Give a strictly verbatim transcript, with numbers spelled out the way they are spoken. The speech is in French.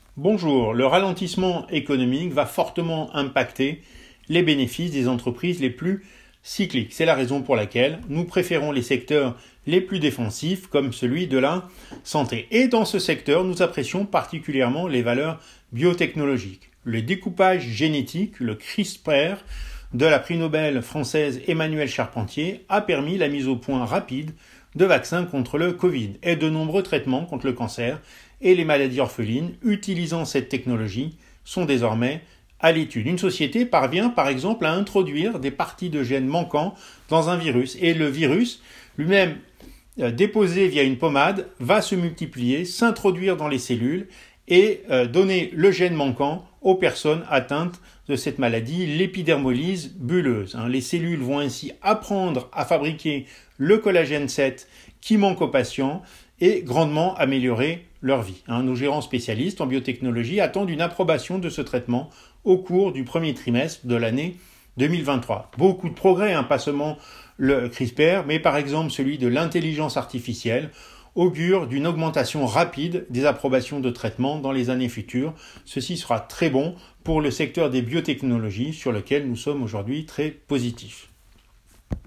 Bonjour, le ralentissement économique va fortement impacter les bénéfices des entreprises les plus cycliques. C'est la raison pour laquelle nous préférons les secteurs les plus défensifs comme celui de la santé. Et dans ce secteur, nous apprécions particulièrement les valeurs biotechnologiques. Le découpage génétique, le CRISPR, de la prix Nobel française Emmanuelle Charpentier a permis la mise au point rapide de vaccins contre le Covid et de nombreux traitements contre le cancer et les maladies orphelines utilisant cette technologie sont désormais à l'étude. Une société parvient par exemple à introduire des parties de gènes manquants dans un virus et le virus lui-même euh, déposé via une pommade va se multiplier, s'introduire dans les cellules et euh, donner le gène manquant aux personnes atteintes de cette maladie, l'épidermolyse bulleuse. Les cellules vont ainsi apprendre à fabriquer le collagène sept qui manque aux patients et grandement améliorer leur vie. Nos gérants spécialistes en biotechnologie attendent une approbation de ce traitement au cours du premier trimestre de l'année deux mille vingt-trois. Beaucoup de progrès, hein, pas seulement le CRISPR, mais par exemple celui de l'intelligence artificielle, augure d'une augmentation rapide des approbations de traitements dans les années futures. Ceci sera très bon pour le secteur des biotechnologies sur lequel nous sommes aujourd'hui très positifs.